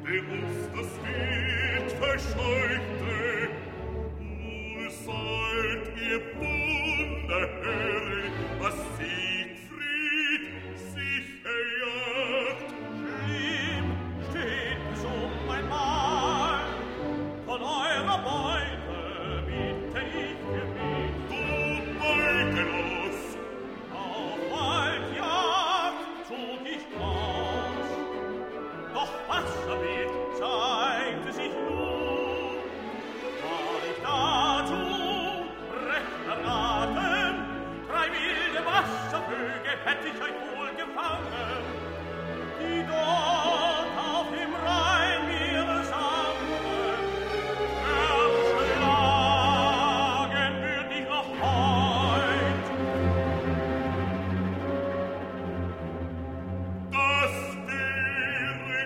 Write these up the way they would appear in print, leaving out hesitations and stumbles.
der uns das Wild verscheuchte. Nun sollt ihr Wunder was Siegfried sich erjagt. Schlimm steht es einmal, von eurer Beute bitte ich Gebet. Du beutelos, auf Waldjagd zog ich aus, doch Wasserwild zeigte sich nun. War ich dazu recht erraten, 3 wilde Wasservögel hätt ich euch wohl gefangen, die dort auf dem Rhein mir sangen. Erschlagen würd ich noch heut. das wäre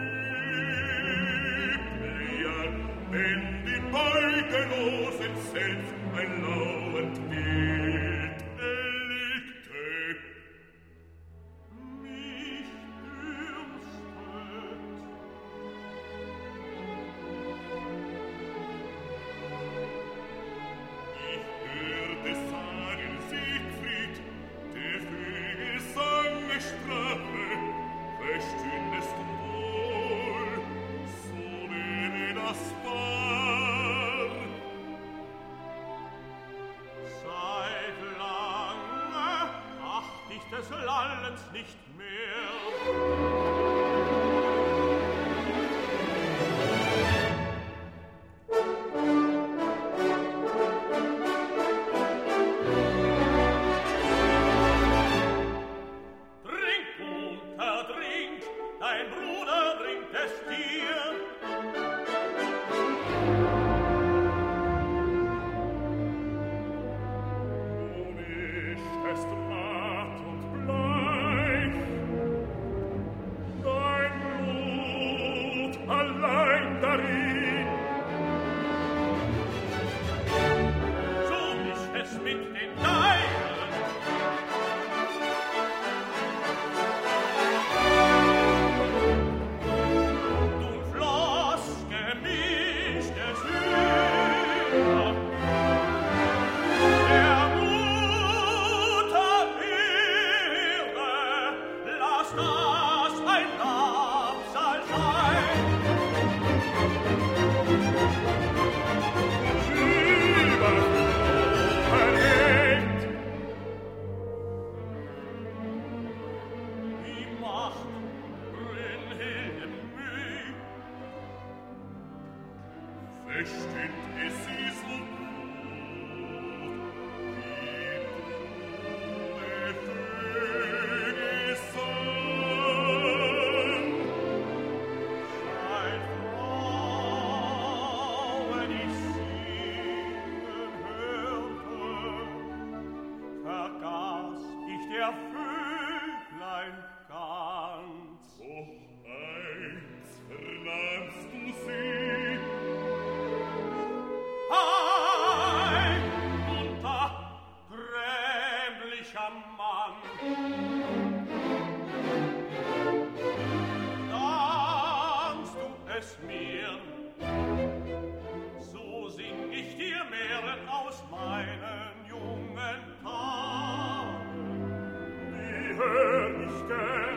üblicher, wenn die Beutelosen selbst ein lauernd Bild erlegte. Mich dürstet. Ich hörte sagen, Siegfried, der Vögel sange Strafe, verstündest du wohl, so wäre das wahr. Seit lange acht ich des Lallens nicht mehr. Trink, Gunther, trink, dein Bruder bringt es dir. Du bist matt und bleich, dein Blut allein darin. So ist es mit den Deinen. Du floss gemischte Sühne, der Mutter Ehre, lass das ein Labsal sein. Überverhängt, Wie macht Brünnhilde Müh, versteht es sie so gut, wie du der Vögel sang. Seit Frauen ich singen hörte, vergaß ich der Vöglein ganz. Doch eins vernahmst du sie, Ein Gunther, grämlicher Mann, dankst du es mir, so sing ich dir Mären aus meinen jungen Tagen. die hör ich gern.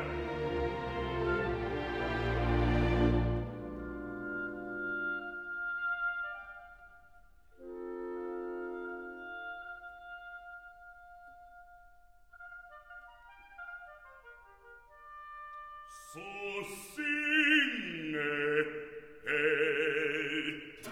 So singe, Held.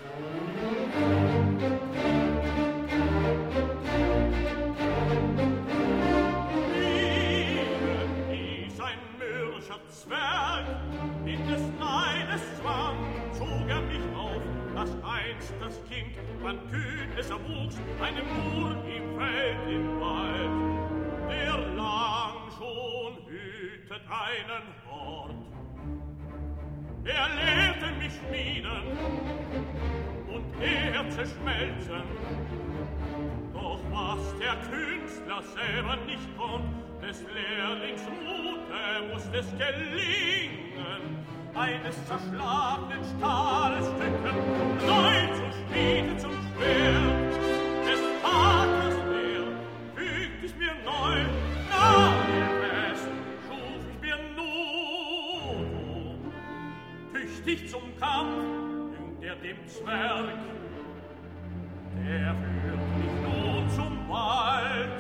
Ist ein mürrischer Zwerg, in des Neides Zwang zog mich auf, dass einst das Kind, wann kühn es erwuchs, einem Mur im Feld im Wald, der lang schon hütet einen Hort. Er lehrte mich schmieden und Erze schmelzen, doch was der Künstler selber nicht konnt, des Lehrlings Mute muss es gelingen, eines zerschlagenen Stahlstücken, neu zur Schmiede zum Schwert. Des Vaters Lehr fügt es mir neu, nach dem Fest schuf ich mir nur. Tüchtig zum Kampf jüngt er dem Zwerg, der führt mich nun zum Wald.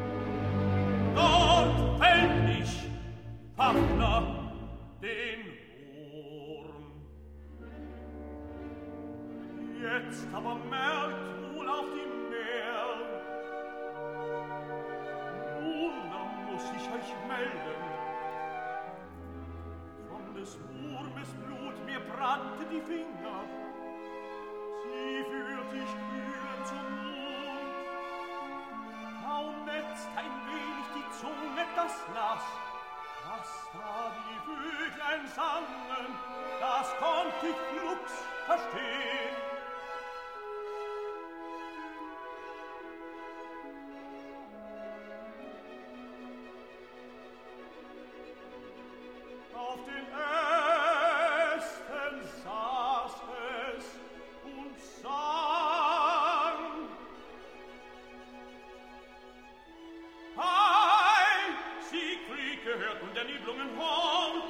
Dort fällt ich, Fafner, den Wurm. Jetzt aber merkt wohl auf die Meer, nun da muss ich euch melden, von des Wurmes Blut mir brannte die Finger, sie führt ich kühlend zum Mund. Kaum netzt ein wenig die Zunge das Nass, was da die Vöglein sangen, das konnt ich flugs verstehen. Auf den Ästen saß es und sang. Hei, Siegfried gehört nun der Nibelungen Hort.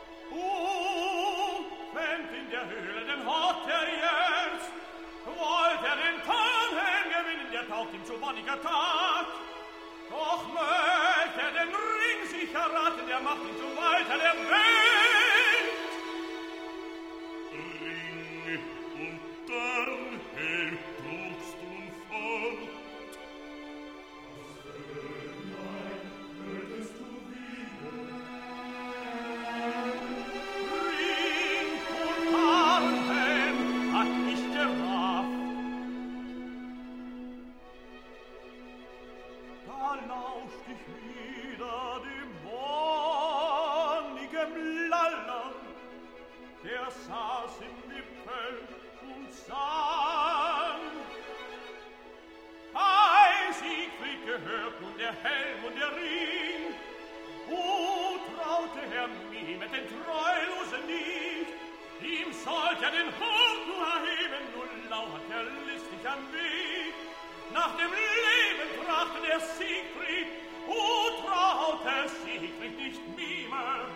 Fängt in der Höhle den Hort er jetzt. Wollt er den Tarnhelm gewinnen, der taugt ihm zu wonniger Tat. Doch möcht er den Ring sich erraten, der macht ihn so weiter der Welt. Ring und Tarnhelm trugst du nun fort. Was würdest du wieder? Ring und Tarnhelm hat mich gerafft. Da lauscht ich wieder dem wonnigen Lallern, der saß im Wipfel und sang. Hei, Siegfried gehört nun der Helm und der Ring. Traute Herr Mimet den Treulosen nicht, ihm sollt er den Hut nur erheben, nun lauert er listig am Weg. Nach dem Leben trachte der Siegfried, traute Siegfried nicht Mime.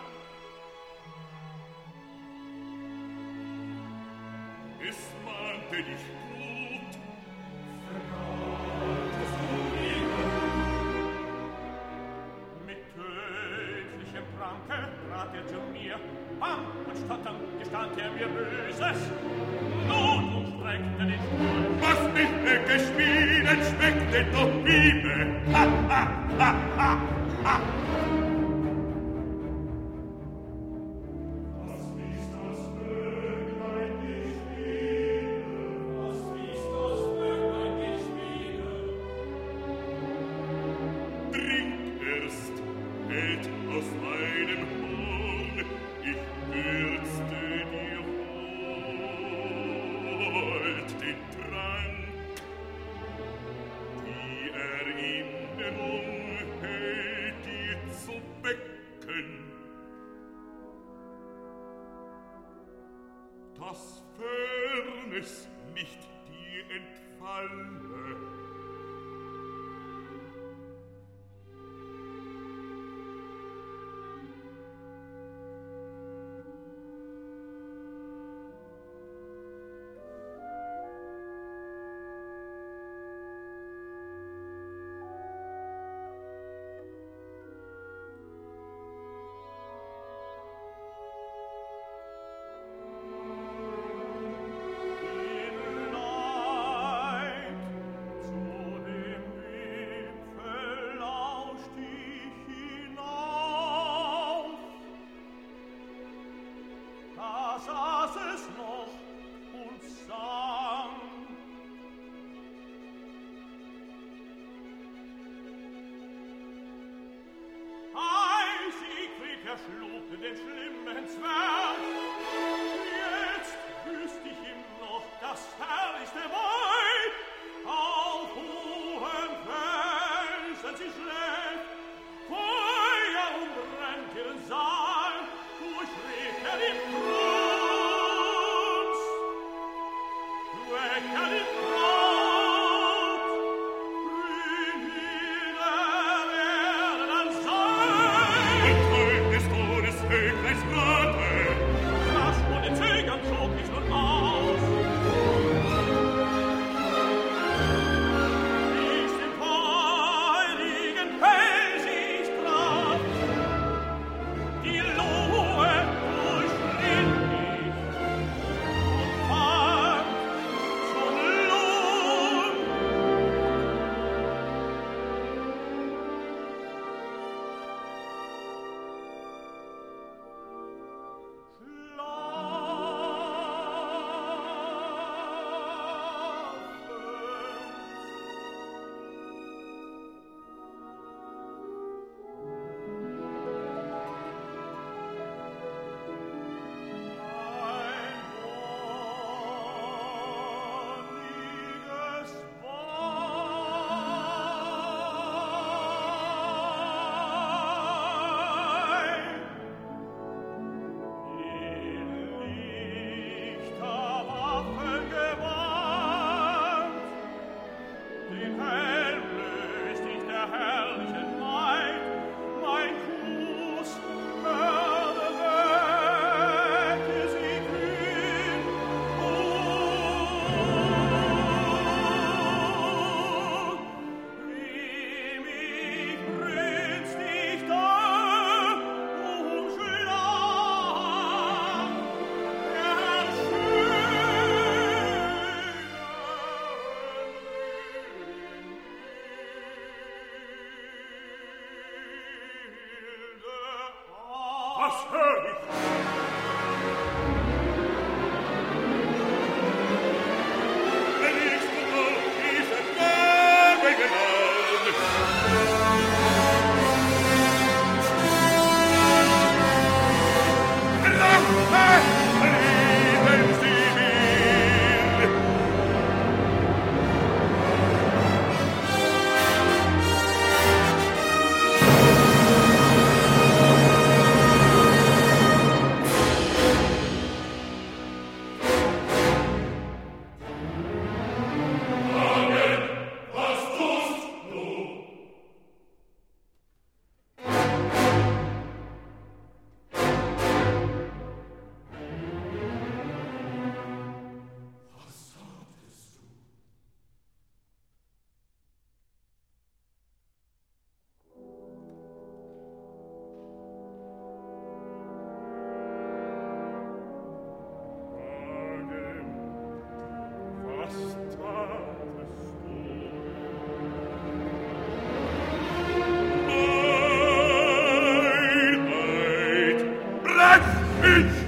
Es mahnte dich gut. Verratest du Mime? Mit tödlichem Pranke trat er zu mir, bang und stottern gestand er mir Böses. Not umstreckte den Stuhl. Was mich geschmieden schmeckte doch Mime. Ha, ha, ha, ha, ha. Was wies das Vöglein dich wieder? Was wies das Vöglein dich wieder? Trink erst, Held aus meinem Horn, ich würzte dir hold den Trank. Die Erinnerung hält dir zu wecken. Das Fernes nicht dir entfalle. Den schlimmen Zwerg. Jetzt wüsst ich ihm noch das herrlichste Weib. Auf hohen Felsen sie schlägt, Feuer umbrennt ihren Saal, durchschritt er die Was hör ich? Wenigst du nur diese Gabe genannt? Lieben Sie mir! Ich